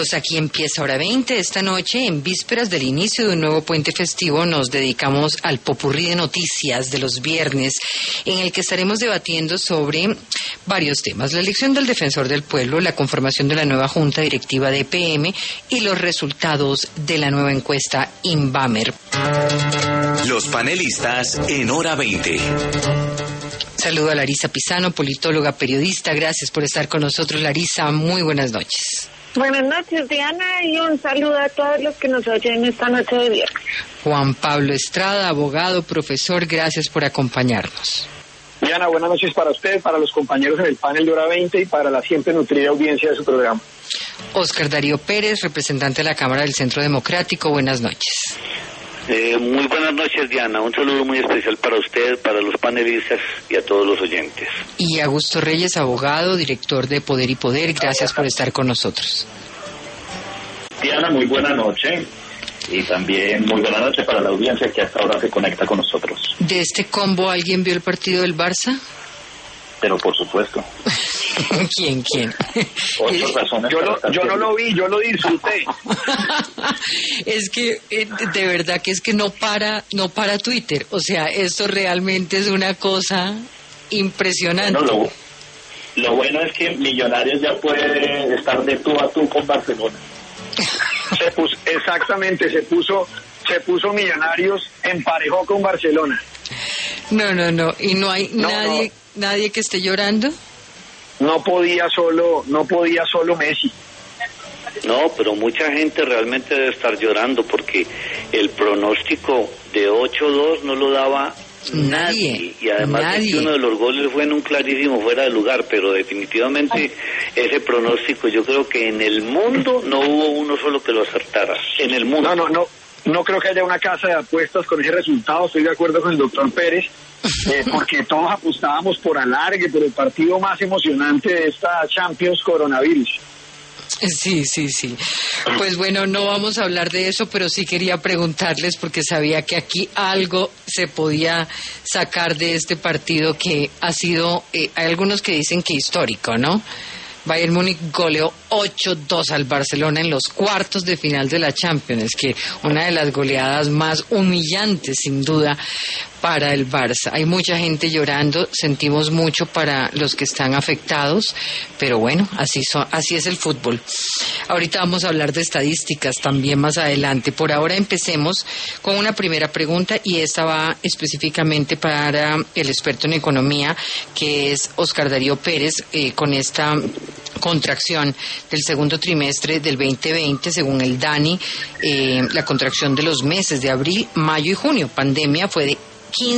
Amigos, aquí empieza Hora 20. Esta noche, en vísperas del inicio de un nuevo puente festivo, nos dedicamos al popurrí de noticias de los viernes, en el que estaremos debatiendo sobre varios temas: la elección del defensor del pueblo, la conformación de la nueva junta directiva de EPM y los resultados de la nueva encuesta Inbamer. Los panelistas en Hora 20. Saludo a Larisa Pisano, politóloga, periodista. Gracias por estar con nosotros, Larisa. Muy buenas noches. Buenas noches, Diana, y un saludo a todos los que nos oyen esta noche de viernes. Juan Pablo Estrada, abogado, profesor, gracias por acompañarnos. Diana, buenas noches para usted, para los compañeros en el panel de Hora 20 y para la siempre nutrida audiencia de su programa. Óscar Darío Pérez, representante de la Cámara del Centro Democrático, buenas noches. Muy buenas noches, Diana. Un saludo muy especial para usted, para los panelistas y a todos los oyentes. Y Augusto Reyes, abogado, director de Poder y Poder, gracias por estar con nosotros. Diana, muy buena noche. Y también muy buena noche para la audiencia que hasta ahora se conecta con nosotros. ¿De este combo alguien vio el partido del Barça? Pero por supuesto. ¿Quién? Ocho razones. Yo no lo vi, yo lo disfruté. Es que de verdad que es que no para Twitter. O sea, esto realmente es una cosa impresionante. Bueno, lo bueno es que Millonarios ya puede estar de tú a tú con Barcelona. Se puso Millonarios, emparejó con Barcelona. No, y no hay nadie que esté llorando. No podía solo Messi. No, pero mucha gente realmente debe estar llorando porque el pronóstico de 8-2 no lo daba nadie. Y además de que uno de los goles fue en un clarísimo fuera de lugar, pero definitivamente ese pronóstico, yo creo que en el mundo no hubo uno solo que lo acertara. En el mundo. No creo que haya una casa de apuestas con ese resultado. Estoy de acuerdo con el doctor Pérez, porque todos apostábamos por alargue, por el partido más emocionante de esta Champions coronavirus. Sí. Pues bueno, no vamos a hablar de eso, pero sí quería preguntarles, porque sabía que aquí algo se podía sacar de este partido que ha sido, hay algunos que dicen que histórico, ¿no? Bayern Múnich goleó 8-2 al Barcelona en los cuartos de final de la Champions, que una de las goleadas más humillantes, sin duda, para el Barça. Hay mucha gente llorando, sentimos mucho para los que están afectados, pero bueno, así es el fútbol. Ahorita vamos a hablar de estadísticas también más adelante. Por ahora empecemos con una primera pregunta, y esta va específicamente para el experto en economía, que es Óscar Darío Pérez, con esta contracción del segundo trimestre del 2020, según el DANI, la contracción de los meses de abril, mayo y junio, pandemia, fue de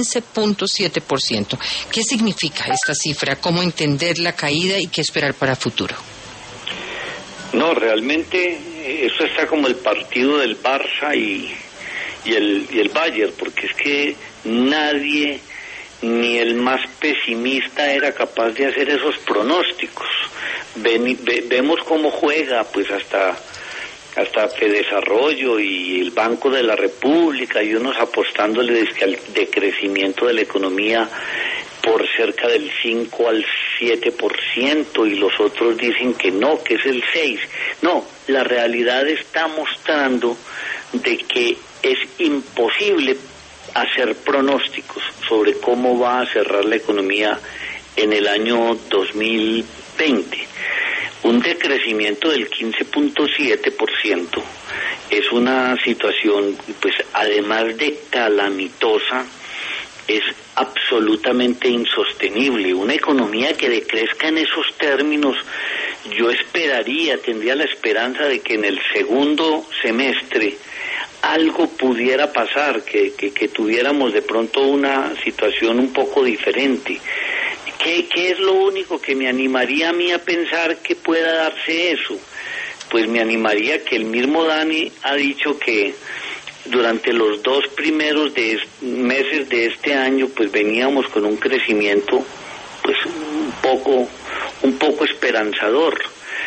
15.7%. ¿Qué significa esta cifra? ¿Cómo entender la caída y qué esperar para el futuro? No, realmente eso está como el partido del Barça y el Bayern, porque es que nadie, ni el más pesimista, era capaz de hacer esos pronósticos. Vemos cómo juega, pues hasta Fedesarrollo y el Banco de la República, y unos apostándole al decrecimiento de la economía por cerca del 5 al 7%, y los otros dicen que no, que es el 6%. No, la realidad está mostrando de que es imposible hacer pronósticos sobre cómo va a cerrar la economía en el año 2020. Un decrecimiento del 15.7% es una situación, pues además de calamitosa, es absolutamente insostenible. Una economía que decrezca en esos términos, yo tendría la esperanza de que en el segundo semestre algo pudiera pasar, que tuviéramos de pronto una situación un poco diferente. ¿Qué es lo único que me animaría a mí a pensar que pueda darse eso? Pues me animaría que el mismo Dani ha dicho que durante los 2 primeros meses de este año, pues veníamos con un crecimiento pues un poco esperanzador,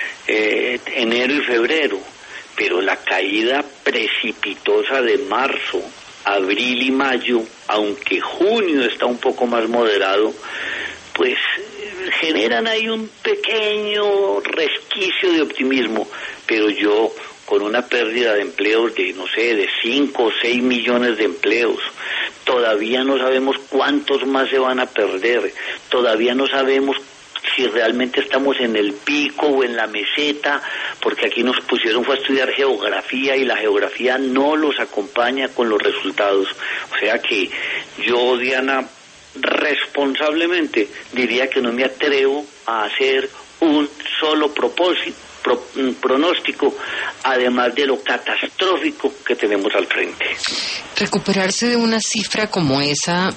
enero y febrero, pero la caída precipitosa de marzo, abril y mayo, aunque junio está un poco más moderado, pues generan ahí un pequeño resquicio de optimismo, pero yo, con una pérdida de empleos de, no sé, de 5 o 6 millones de empleos, todavía no sabemos cuántos más se van a perder, todavía no sabemos si realmente estamos en el pico o en la meseta, porque aquí nos pusieron fue a estudiar geografía y la geografía no los acompaña con los resultados. O sea que yo, Diana, responsablemente diría que no me atrevo a hacer un solo pronóstico, además de lo catastrófico que tenemos al frente. Recuperarse de una cifra como esa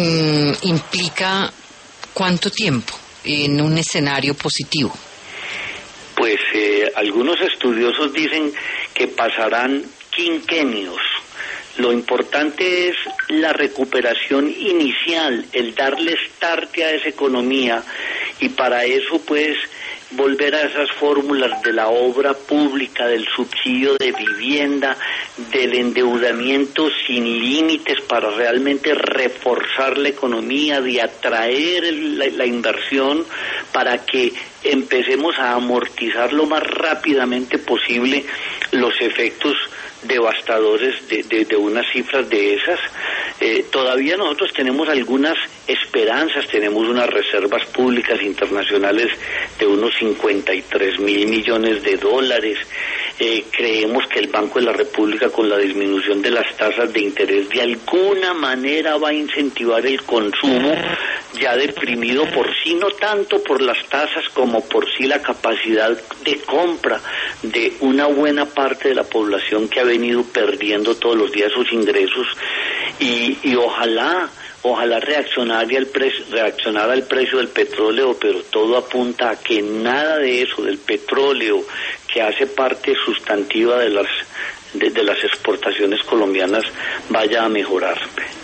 implica ¿cuánto tiempo en un escenario positivo? Pues algunos estudiosos dicen que pasarán quinquenios. Lo importante es la recuperación inicial, el darle start a esa economía, y para eso pues volver a esas fórmulas de la obra pública, del subsidio de vivienda, del endeudamiento sin límites para realmente reforzar la economía, de atraer la inversión para que empecemos a amortizar lo más rápidamente posible los efectos devastadores de unas cifras de esas. Todavía nosotros tenemos algunas esperanzas, tenemos unas reservas públicas internacionales de unos 53.000 millones de dólares. Creemos que el Banco de la República, con la disminución de las tasas de interés, de alguna manera va a incentivar el consumo, ya deprimido por sí, no tanto por las tasas como por sí la capacidad de compra de una buena parte de la población que ha venido perdiendo todos los días sus ingresos, y ojalá reaccionara al precio del petróleo, pero todo apunta a que nada de eso, del petróleo, que hace parte sustantiva de las exportaciones colombianas, vaya a mejorar.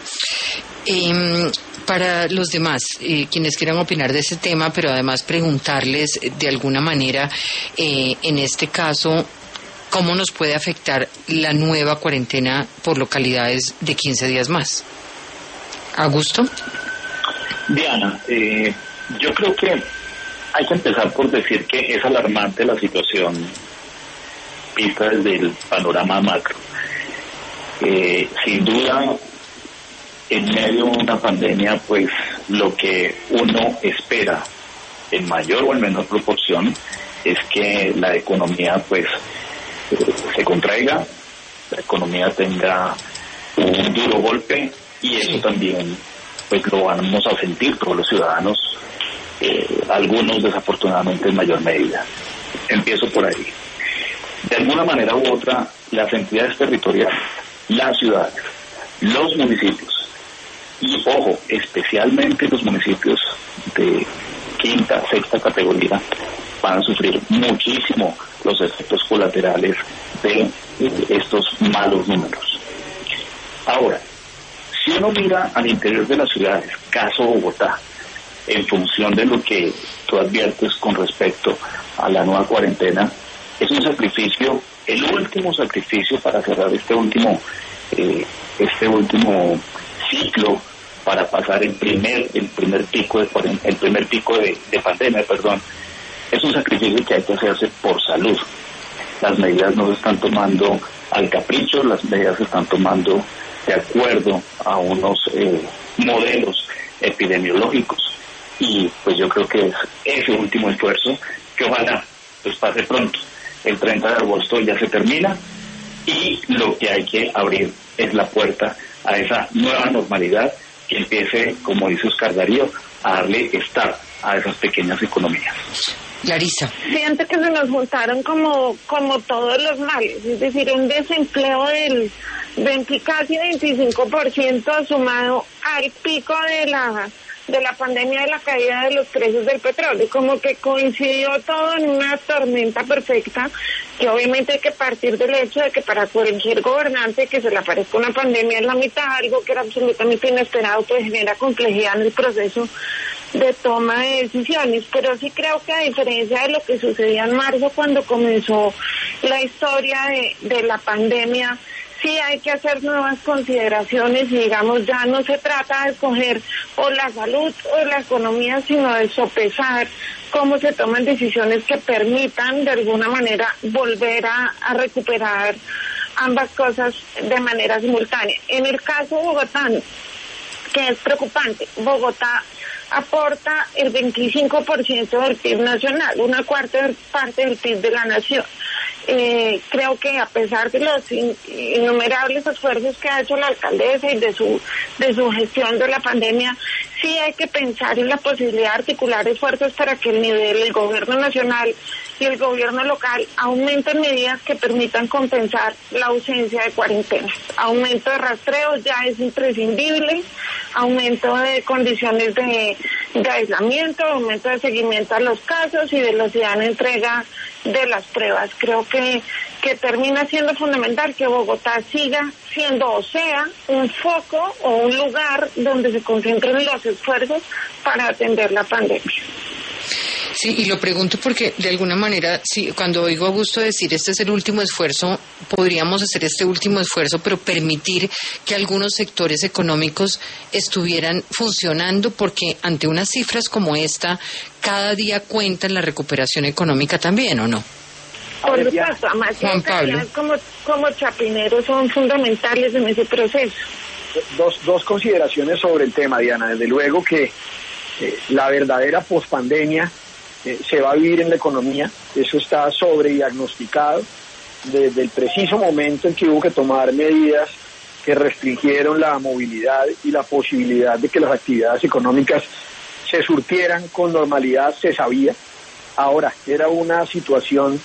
Para los demás, quienes quieran opinar de ese tema, pero además preguntarles de alguna manera, en este caso, ¿cómo nos puede afectar la nueva cuarentena por localidades de 15 días más? ¿Augusto? Diana, yo creo que hay que empezar por decir que es alarmante la situación vista desde el panorama macro. Sin duda, en medio de una pandemia, pues lo que uno espera en mayor o en menor proporción es que la economía pues se contraiga, la economía tenga un duro golpe, y eso también pues lo vamos a sentir todos los ciudadanos, algunos desafortunadamente en mayor medida. Empiezo por ahí. De alguna manera u otra, las entidades territoriales, las ciudades, los municipios, y ojo, especialmente los municipios de quinta, sexta categoría, van a sufrir muchísimo los efectos colaterales de estos malos números. Ahora, si uno mira al interior de las ciudades, caso Bogotá, en función de lo que tú adviertes con respecto a la nueva cuarentena, es un sacrificio, el último sacrificio para cerrar este último ciclo, para pasar el primer pico de pandemia, es un sacrificio que hay que hacerse por salud. Las medidas no se están tomando al capricho, las medidas se están tomando de acuerdo a unos modelos epidemiológicos, y pues yo creo que es ese último esfuerzo que ojalá pues pase pronto. El 30 de agosto ya se termina, y lo que hay que abrir es la puerta a esa nueva normalidad que empiece, como dice Oscar Darío, a darle start a esas pequeñas economías. Larisa. Siento que se nos juntaron como todos los males, es decir, un desempleo del casi 25% sumado al pico de la pandemia, de la caída de los precios del petróleo, como que coincidió todo en una tormenta perfecta, que obviamente hay que partir del hecho de que para cualquier gobernante que se le aparezca una pandemia en la mitad, algo que era absolutamente inesperado, pues genera complejidad en el proceso de toma de decisiones. Pero sí creo que, a diferencia de lo que sucedía en marzo, cuando comenzó la historia de la pandemia, sí hay que hacer nuevas consideraciones y digamos ya no se trata de escoger o la salud o la economía, sino de sopesar cómo se toman decisiones que permitan de alguna manera volver a recuperar ambas cosas de manera simultánea. En el caso bogotano, que es preocupante, Bogotá aporta el 25% del PIB nacional, una cuarta parte del PIB de la nación. Creo que a pesar de los innumerables esfuerzos que ha hecho la alcaldesa y de su gestión de la pandemia, sí hay que pensar en la posibilidad de articular esfuerzos para que el gobierno nacional y el gobierno local aumenten medidas que permitan compensar la ausencia de cuarentenas. Aumento de rastreos ya es imprescindible, aumento de condiciones de aislamiento, aumento de seguimiento a los casos y velocidad en entrega de las pruebas. Creo que termina siendo fundamental que Bogotá siga siendo, o sea, un foco o un lugar donde se concentren los esfuerzos para atender la pandemia. Sí, y lo pregunto porque de alguna manera, sí, cuando oigo a Augusto decir este es el último esfuerzo, podríamos hacer este último esfuerzo, pero permitir que algunos sectores económicos estuvieran funcionando, porque ante unas cifras como esta, cada día cuenta en la recuperación económica también, ¿o no? Por supuesto, además Juan Pablo, como Chapinero son fundamentales en ese proceso. Dos consideraciones sobre el tema, Diana. Desde luego que la verdadera pospandemia se va a vivir en la economía, eso está sobrediagnosticado desde el preciso momento en que hubo que tomar medidas que restringieron la movilidad y la posibilidad de que las actividades económicas se surtieran con normalidad, se sabía. Ahora, era una situación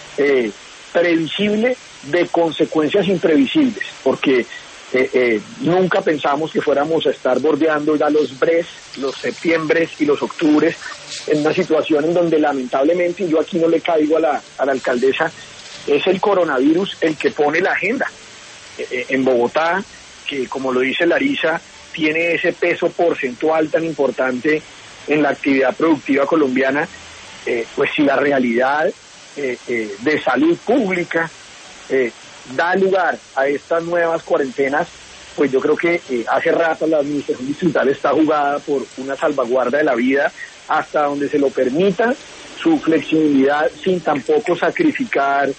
previsible de consecuencias imprevisibles, porque nunca pensamos que fuéramos a estar bordeando ya los BRES, los septiembres y los octubres, en una situación en donde lamentablemente, y yo aquí no le caigo a la alcaldesa, es el coronavirus el que pone la agenda. En Bogotá, que como lo dice Larisa, tiene ese peso porcentual tan importante en la actividad productiva colombiana, pues si la realidad de salud pública da lugar a estas nuevas cuarentenas, pues yo creo que hace rato la administración distrital está jugada por una salvaguarda de la vida hasta donde se lo permita, su flexibilidad sin tampoco sacrificar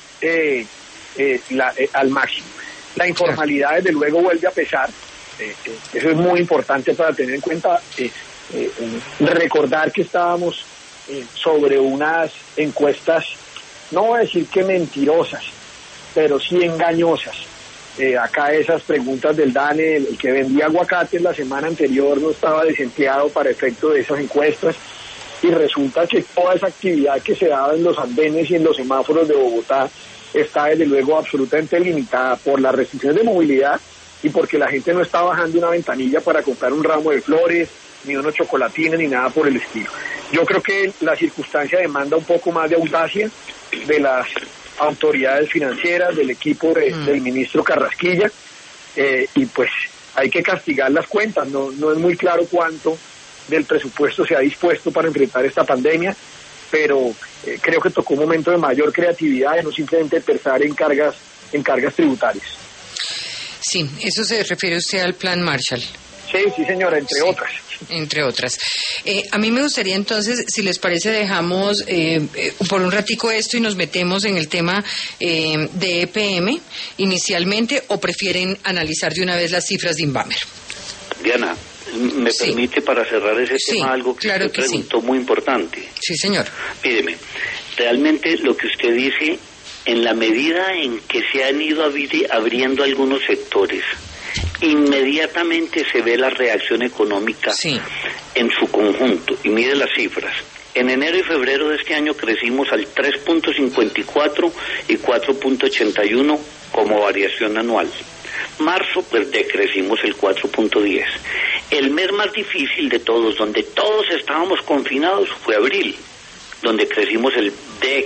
al máximo. La informalidad desde luego vuelve a pesar, eso es muy importante para tener en cuenta, recordar que estábamos sobre unas encuestas, no voy a decir que mentirosas, pero sí engañosas. Acá esas preguntas del DANE, el que vendía aguacates la semana anterior no estaba desempleado para efecto de esas encuestas, y resulta que toda esa actividad que se daba en los andenes y en los semáforos de Bogotá está desde luego absolutamente limitada por las restricciones de movilidad y porque la gente no está bajando una ventanilla para comprar un ramo de flores, ni unos chocolatines, ni nada por el estilo. Yo creo que la circunstancia demanda un poco más de audacia de las autoridades financieras, del equipo del ministro Carrasquilla, y pues hay que castigar las cuentas. No es muy claro cuánto del presupuesto se ha dispuesto para enfrentar esta pandemia, pero creo que tocó un momento de mayor creatividad y no simplemente pensar en cargas tributarias. Sí, eso se refiere usted al Plan Marshall. Sí, señora, entre otras. Entre otras. A mí me gustaría entonces, si les parece, dejamos por un ratico esto y nos metemos en el tema de EPM inicialmente, o prefieren analizar de una vez las cifras de Invamer. Diana, ¿me permite para cerrar ese tema algo que claro usted preguntó muy importante? Sí, señor. Míreme, realmente lo que usted dice, en la medida en que se han ido abriendo algunos sectores, inmediatamente se ve la reacción económica en su conjunto. Y mire las cifras. En enero y febrero de este año crecimos al 3.54 y 4.81 como variación anual. Marzo, pues decrecimos el 4.10. El mes más difícil de todos, donde todos estábamos confinados, fue abril, donde decrecimos el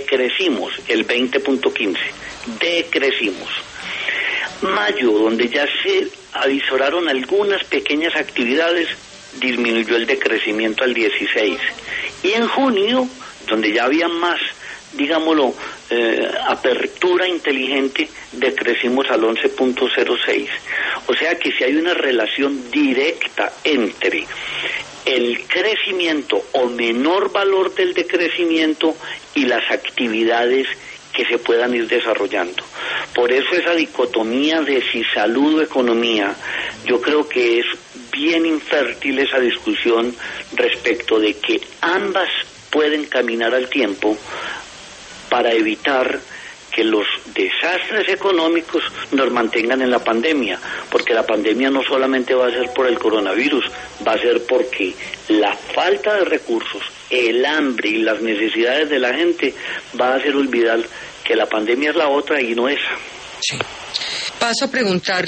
20.15. Decrecimos. Mayo, donde ya se avisoraron algunas pequeñas actividades, disminuyó el decrecimiento al 16. Y en junio, donde ya había más, digámoslo, apertura inteligente decrecimos al 11.06. O sea que si hay una relación directa entre el crecimiento o menor valor del decrecimiento y las actividades que se puedan ir desarrollando. Por eso esa dicotomía de si salud o economía, yo creo que es bien infértil esa discusión respecto de que ambas pueden caminar al tiempo para evitar que los desastres económicos nos mantengan en la pandemia, porque la pandemia no solamente va a ser por el coronavirus, va a ser porque la falta de recursos, el hambre y las necesidades de la gente va a hacer olvidar que la pandemia es la otra y no esa. Sí. Paso a preguntarle